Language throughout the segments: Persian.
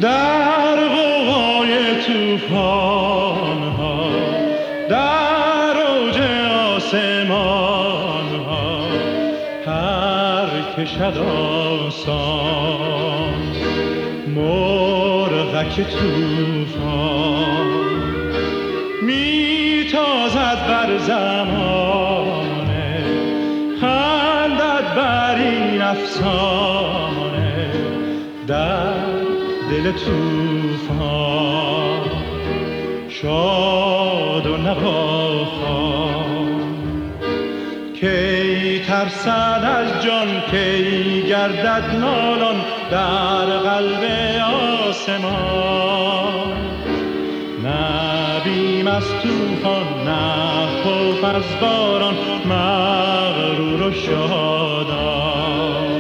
در غوغای طوفان ها، در اوج آسمان ها پر کشد آسان مرغک طوفان، میتازد بر زمانه، خندد بر این افسانه در دل طوفان شاد و نواخوان. کی ترسد از جان، کی گردد نالان در قلب آسمان. نه بیم از طوفان، نه خوف از باران، مغرور و شادان.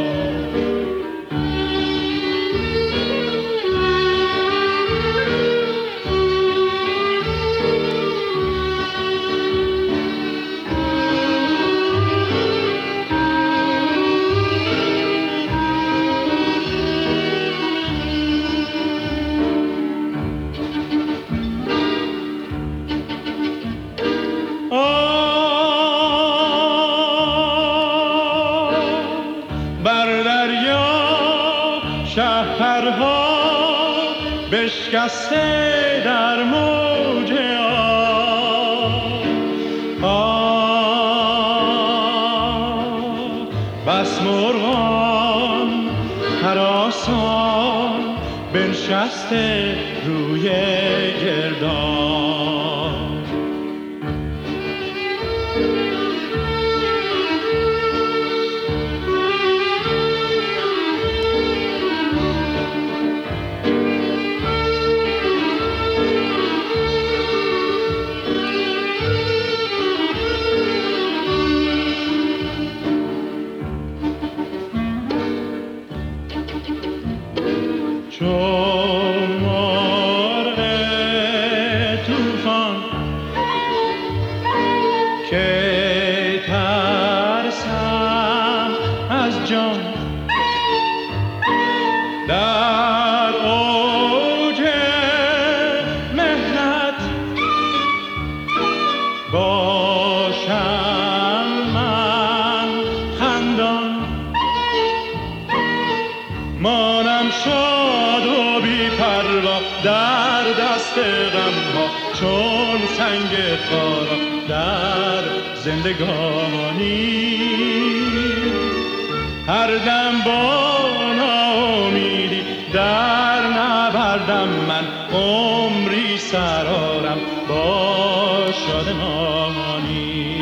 شهرها بشکسته در موج آب، بس مرغان هراسان بنشسته روی گردان. چون مرغ طوفان که ترسم از جان، در اوج مهنت باشم من خندان، مانم شاد و بی پروا در دست غمها، چون سنگ خارا در زندگانی. هر دم با ناامیدی در نبردم من، عمری سرارم با شادمانی.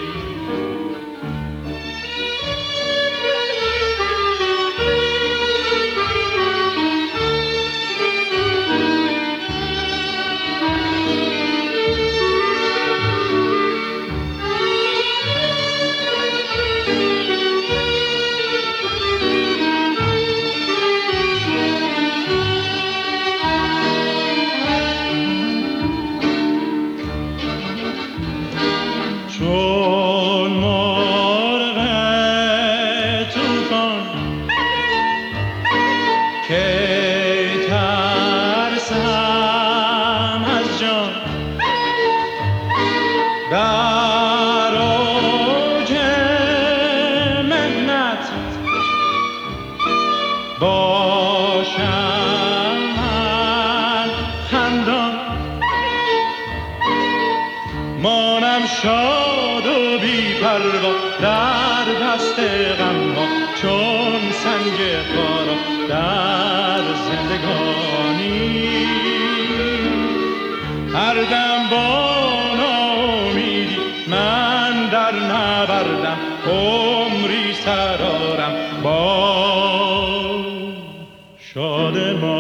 چون مرغ طوفان که ترسم از جان، در اوج مهنت باشم من خندان، مانم شاد و بی پروا در دست غمها، چون سنگ خارا در زندگانی. هر دم با ناامیدی من در نبردم، عمری سرارم با شادمان.